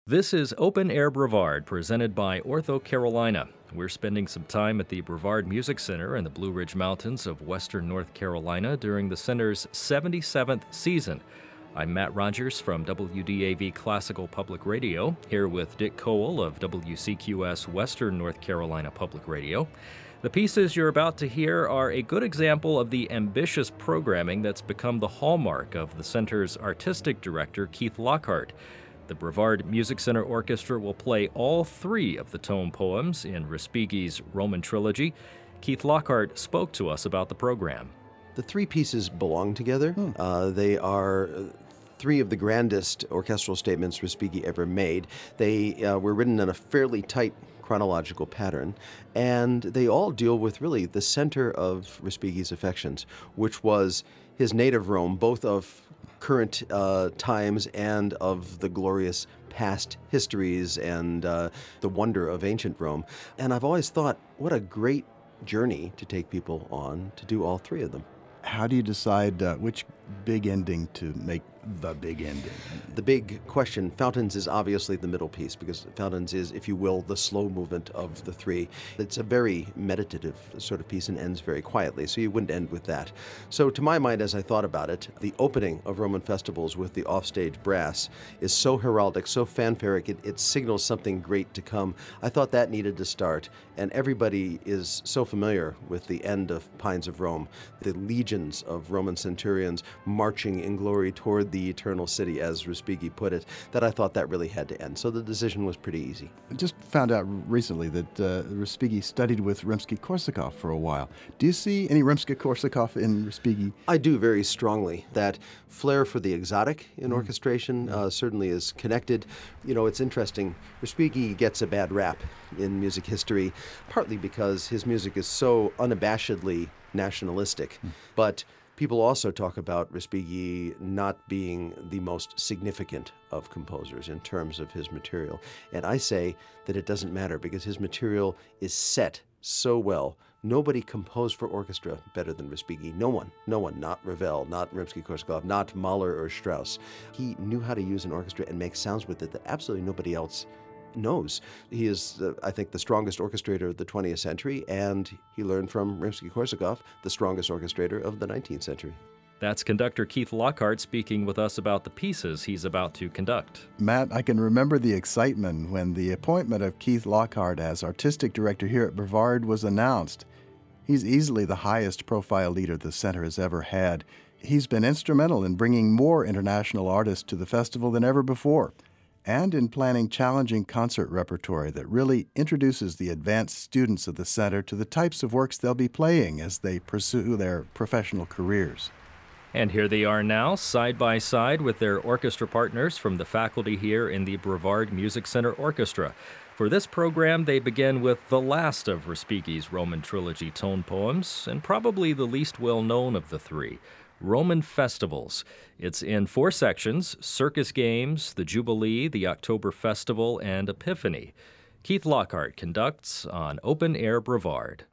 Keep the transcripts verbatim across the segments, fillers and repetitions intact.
This is Open Air Brevard, presented by Ortho Carolina. We're spending some time at the Brevard Music Center in the Blue Ridge Mountains of western North Carolina during the center's seventy-seventh season. I'm Matt Rogers from W D A V Classical Public Radio, here with Dick Cole of W C Q S Western North Carolina Public Radio. The pieces you're about to hear are a good example of the ambitious programming that's become the hallmark of the center's artistic director, Keith Lockhart. The Brevard Music Center Orchestra will play all three of the tone poems in Respighi's Roman trilogy. Keith Lockhart spoke to us about the program. The three pieces belong together. Hmm. Uh, they are three of the grandest orchestral statements Respighi ever made. They uh, were written in a fairly tight chronological pattern, and they all deal with really the center of Respighi's affections, which was his native Rome, both of current uh, times and of the glorious past histories and uh, the wonder of ancient Rome. And I've always thought, what a great journey to take people on to do all three of them. How do you decide uh, which big ending to make the big ending? The big question, Fountains is obviously the middle piece, because Fountains is, if you will, the slow movement of the three. It's a very meditative sort of piece and ends very quietly, so you wouldn't end with that. So to my mind, as I thought about it, the opening of Roman festivals with the offstage brass is so heraldic, so fanfaric, it, it signals something great to come. I thought that needed to start, and everybody is so familiar with the end of Pines of Rome, the legions of Roman centurions marching in glory toward the eternal city, as Respighi put it, that I thought that really had to end. So the decision was pretty easy. I just found out recently that uh, Respighi studied with Rimsky-Korsakov for a while. Do you see any Rimsky-Korsakov in Respighi? I do very strongly. That flair for the exotic in Mm. orchestration uh, certainly is connected. You know, it's interesting. Respighi gets a bad rap in music history, partly because his music is so unabashedly nationalistic. Mm. But people also talk about Respighi not being the most significant of composers in terms of his material. And I say that it doesn't matter, because his material is set so well. Nobody composed for orchestra better than Respighi. No one. No one. Not Ravel, not Rimsky-Korsakov, not Mahler or Strauss. He knew how to use an orchestra and make sounds with it that absolutely nobody else knows. He is, uh, I think, the strongest orchestrator of the twentieth century, and he learned from Rimsky-Korsakov, the strongest orchestrator of the nineteenth century. That's conductor Keith Lockhart speaking with us about the pieces he's about to conduct. Matt, I can remember the excitement when the appointment of Keith Lockhart as artistic director here at Brevard was announced. He's easily the highest profile leader the center has ever had. He's been instrumental in bringing more international artists to the festival than ever before, and in planning challenging concert repertory that really introduces the advanced students of the center to the types of works they'll be playing as they pursue their professional careers. And here they are now, side by side with their orchestra partners from the faculty here in the Brevard Music Center Orchestra. For this program, they begin with the last of Respighi's Roman trilogy tone poems, and probably the least well-known of the three, Roman Festivals. It's in four sections: Circus Games, the Jubilee, the October Festival, and Epiphany. Keith Lockhart conducts on Open Air Brevard.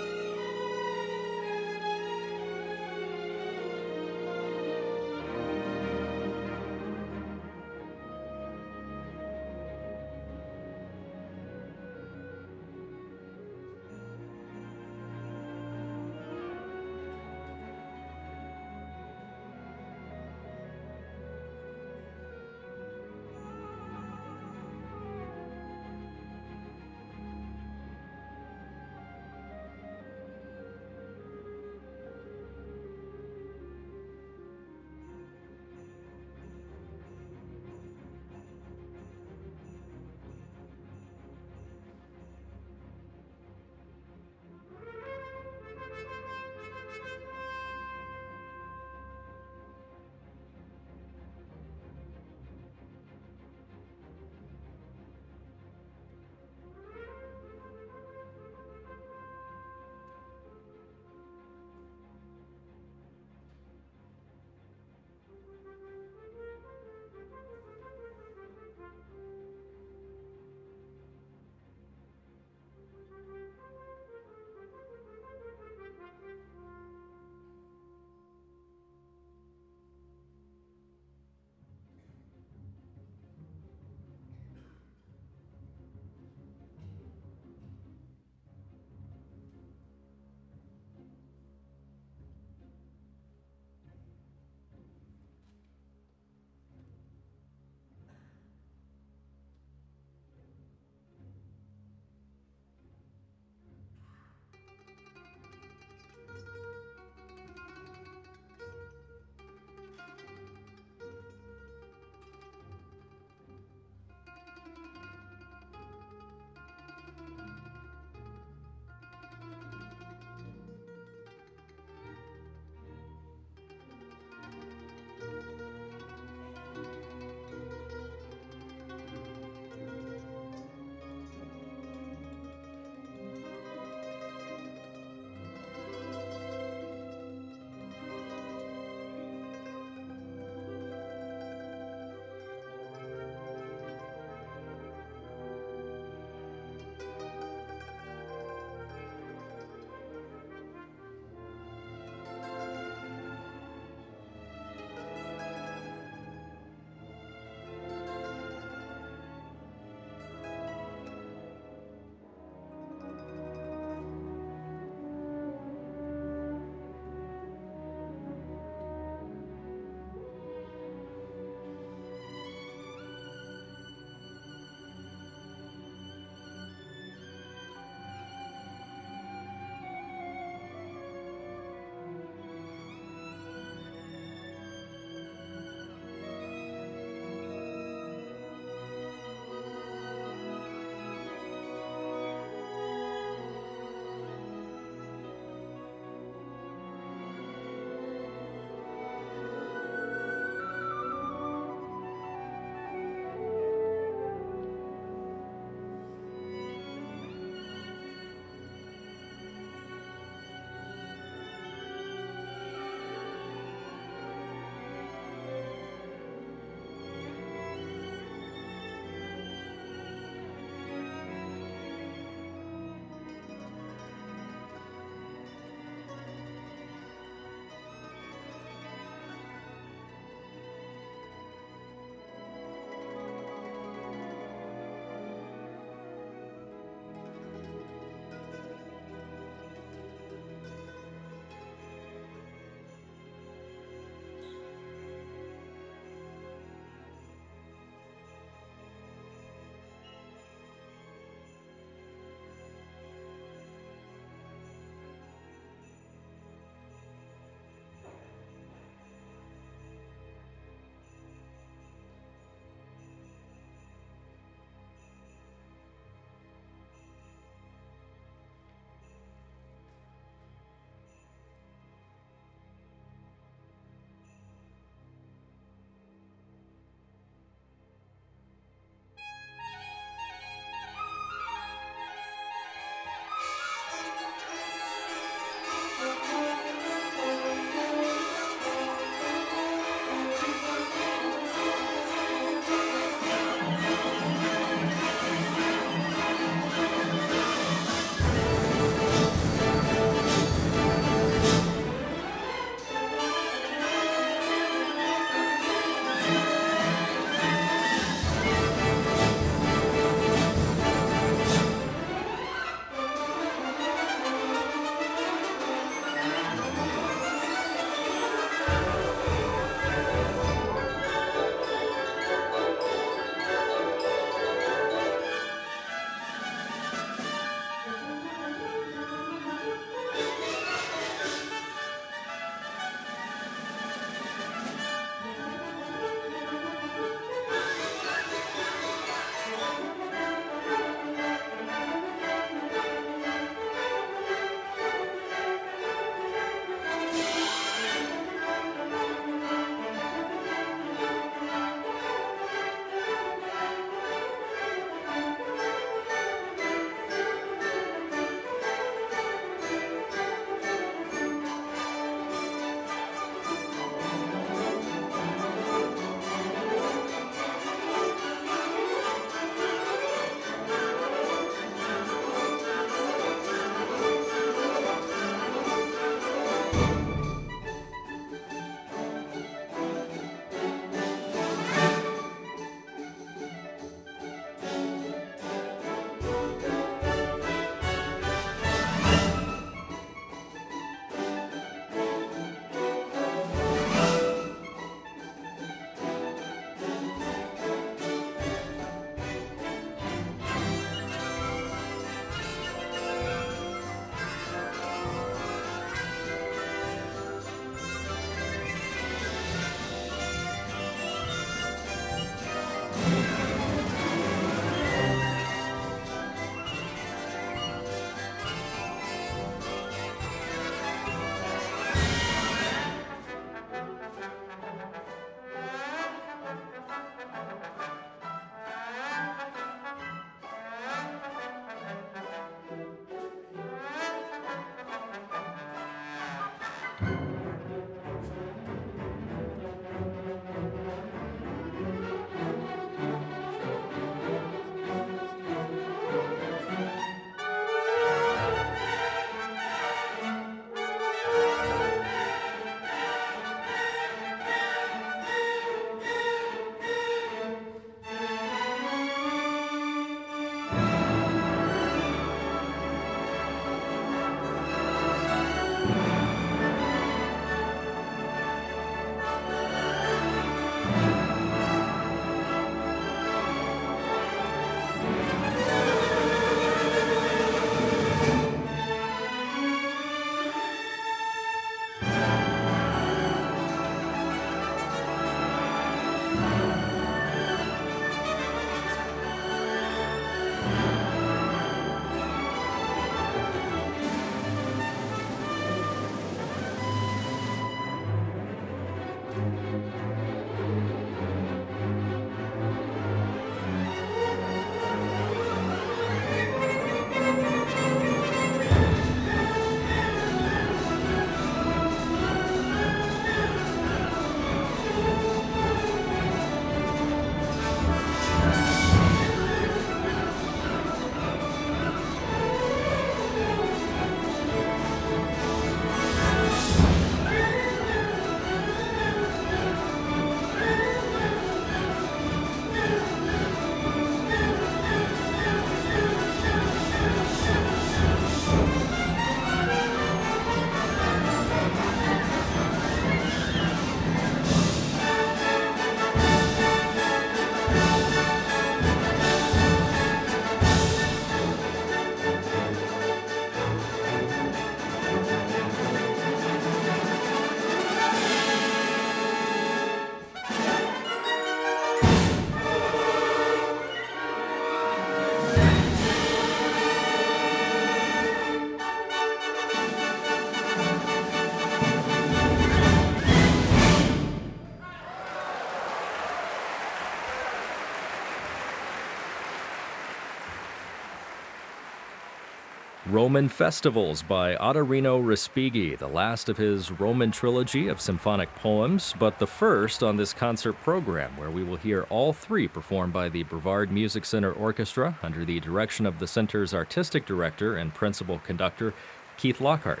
Roman Festivals by Ottorino Respighi, the last of his Roman trilogy of symphonic poems, but the first on this concert program, where we will hear all three performed by the Brevard Music Center Orchestra under the direction of the center's artistic director and principal conductor, Keith Lockhart.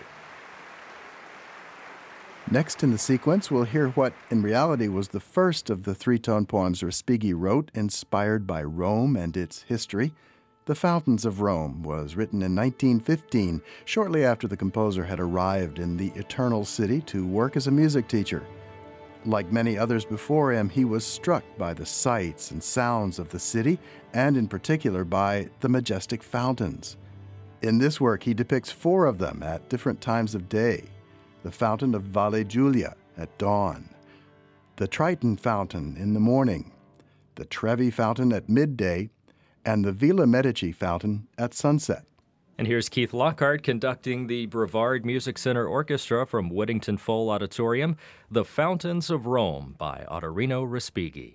Next in the sequence, we'll hear what in reality was the first of the three-tone poems Respighi wrote, inspired by Rome and its history. The Fountains of Rome was written in nineteen fifteen, shortly after the composer had arrived in the Eternal City to work as a music teacher. Like many others before him, he was struck by the sights and sounds of the city, and in particular by the majestic fountains. In this work, he depicts four of them at different times of day. The Fountain of Valle Giulia at dawn, the Triton Fountain in the morning, the Trevi Fountain at midday, and the Villa Medici Fountain at sunset. And here's Keith Lockhart conducting the Brevard Music Center Orchestra from Whittington Full Auditorium, The Fountains of Rome by Ottorino Respighi.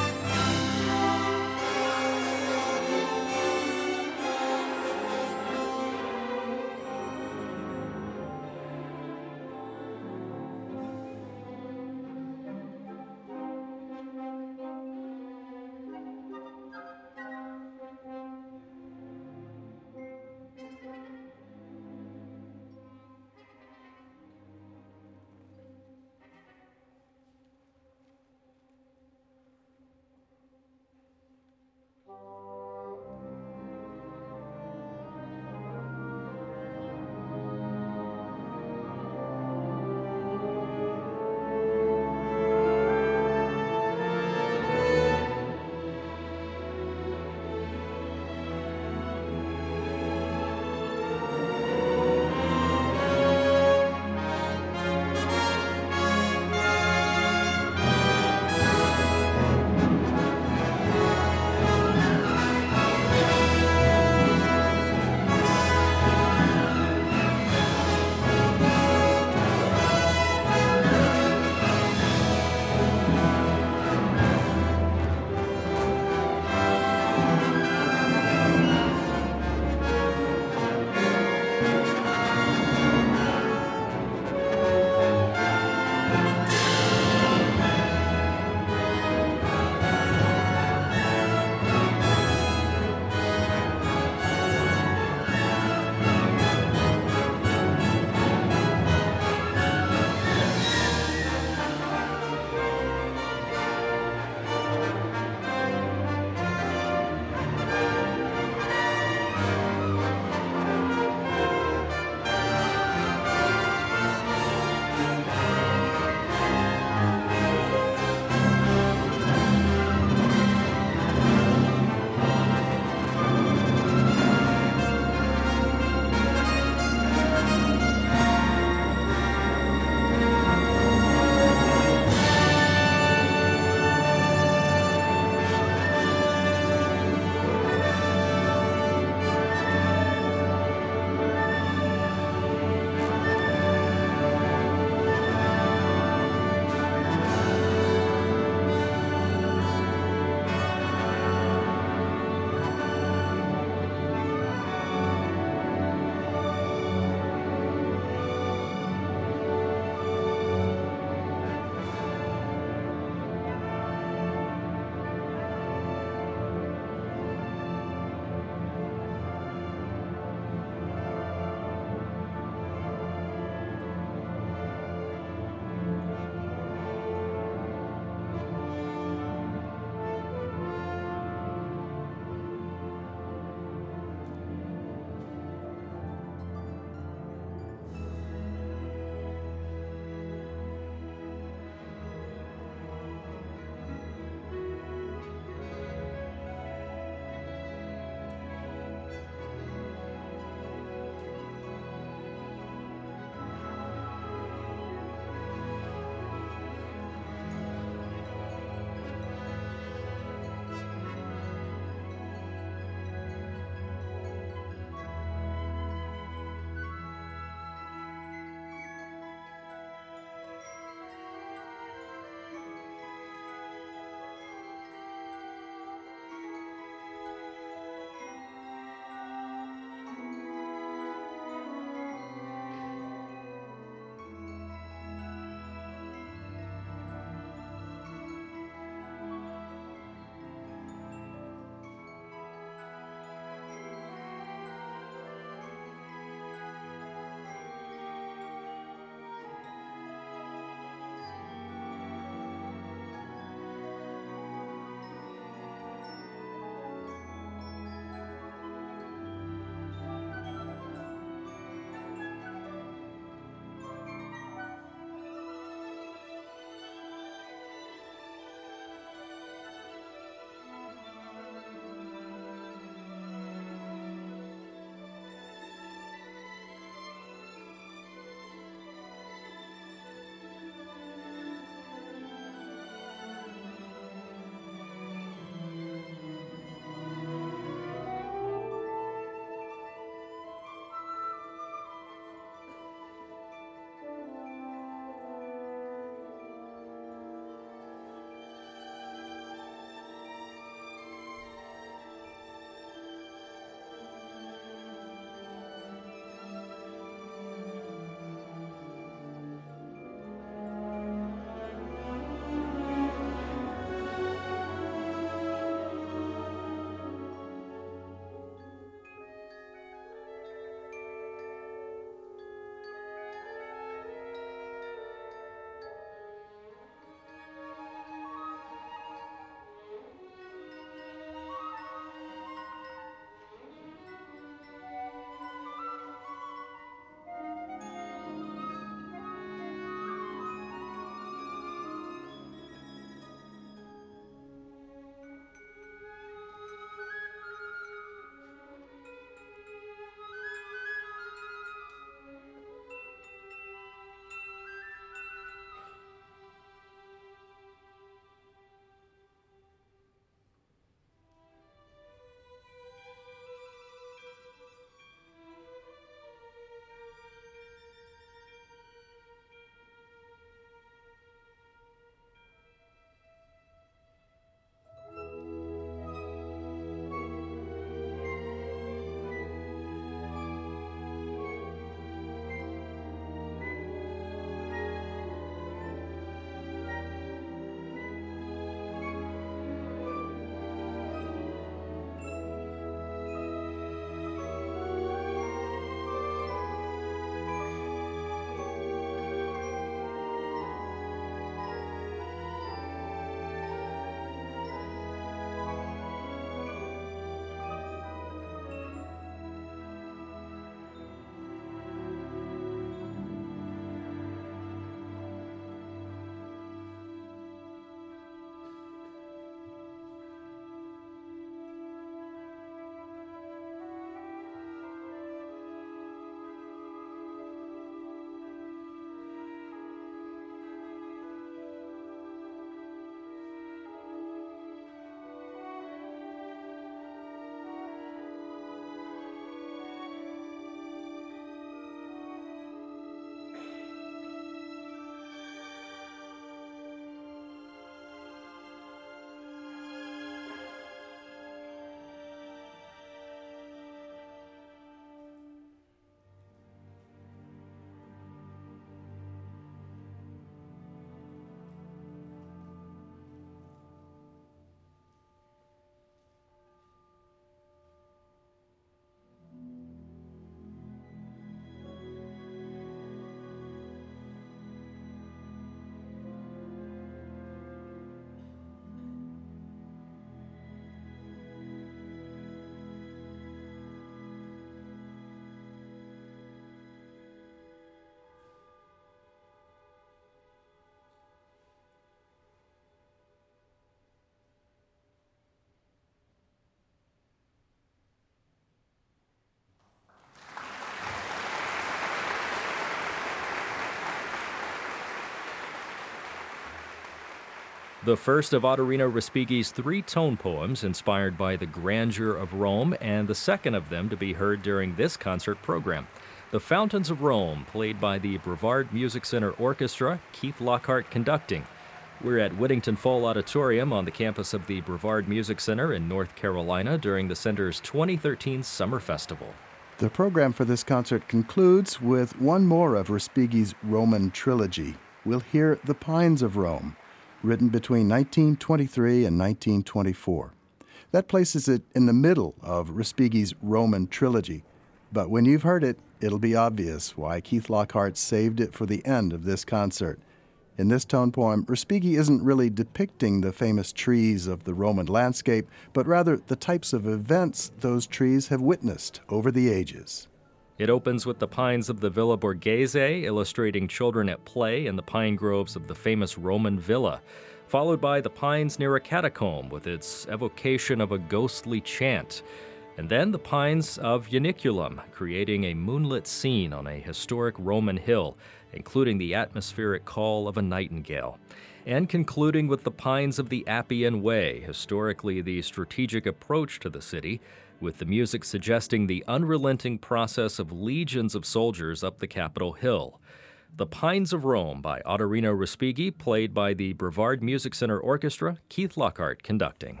The first of Ottorino Respighi's three tone poems inspired by the grandeur of Rome, and the second of them to be heard during this concert program. The Fountains of Rome, played by the Brevard Music Center Orchestra, Keith Lockhart conducting. We're at Whittington Fall Auditorium on the campus of the Brevard Music Center in North Carolina during the center's twenty thirteen Summer Festival. The program for this concert concludes with one more of Respighi's Roman trilogy. We'll hear The Pines of Rome, written between nineteen twenty-three and nineteen twenty-four. That places it in the middle of Respighi's Roman trilogy. But when you've heard it, it'll be obvious why Keith Lockhart saved it for the end of this concert. In this tone poem, Respighi isn't really depicting the famous trees of the Roman landscape, but rather the types of events those trees have witnessed over the ages. It opens with the pines of the Villa Borghese, illustrating children at play in the pine groves of the famous Roman villa, followed by the pines near a catacomb with its evocation of a ghostly chant, and then the pines of Janiculum, creating a moonlit scene on a historic Roman hill, including the atmospheric call of a nightingale, and concluding with the pines of the Appian Way, historically the strategic approach to the city, with the music suggesting the unrelenting process of legions of soldiers up the Capitol Hill. The Pines of Rome by Ottorino Respighi, played by the Brevard Music Center Orchestra, Keith Lockhart conducting.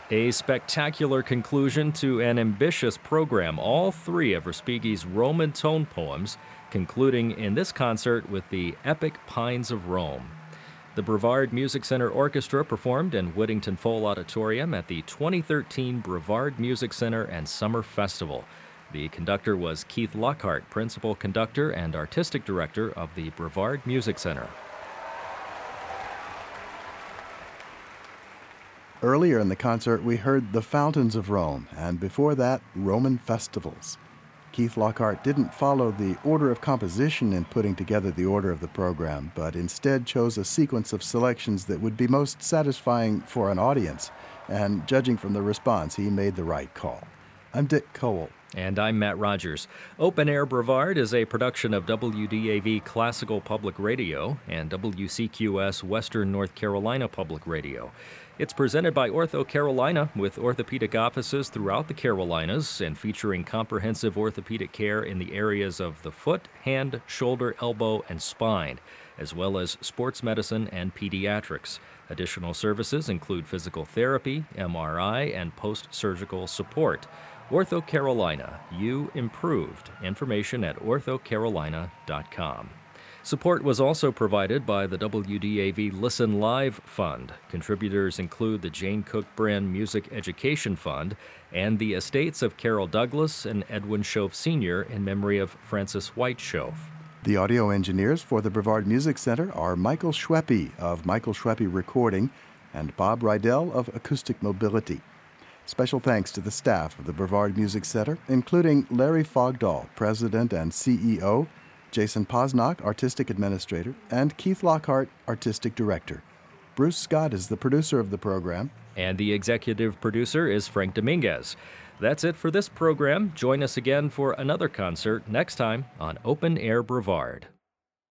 A spectacular conclusion to an ambitious program, all three of Respighi's Roman tone poems, concluding in this concert with the epic Pines of Rome. The Brevard Music Center Orchestra performed in Whittington Foal Auditorium at the twenty thirteen Brevard Music Center and Summer Festival. The conductor was Keith Lockhart, principal conductor and artistic director of the Brevard Music Center. Earlier in the concert, we heard The Fountains of Rome, and before that, Roman Festivals. Keith Lockhart didn't follow the order of composition in putting together the order of the program, but instead chose a sequence of selections that would be most satisfying for an audience, and judging from the response, he made the right call. I'm Dick Cole. And I'm Matt Rogers. Open Air Brevard is a production of W D A V Classical Public Radio and W C Q S Western North Carolina Public Radio. It's presented by Ortho Carolina, with orthopedic offices throughout the Carolinas and featuring comprehensive orthopedic care in the areas of the foot, hand, shoulder, elbow, and spine, as well as sports medicine and pediatrics. Additional services include physical therapy, M R I, and post-surgical support. Ortho Carolina, you improved. Information at ortho carolina dot com. Support was also provided by the W D A V Listen Live Fund. Contributors include the Jane Cook Brand Music Education Fund and the estates of Carol Douglas and Edwin Schoaf Senior in memory of Francis White Schoaf. The audio engineers for the Brevard Music Center are Michael Schweppe of Michael Schweppe Recording and Bob Rydell of Acoustic Mobility. Special thanks to the staff of the Brevard Music Center, including Larry Fogdahl, President and C E O, Jason Posnock, Artistic Administrator, and Keith Lockhart, Artistic Director. Bruce Scott is the producer of the program. And the executive producer is Frank Dominguez. That's it for this program. Join us again for another concert next time on Open Air Brevard.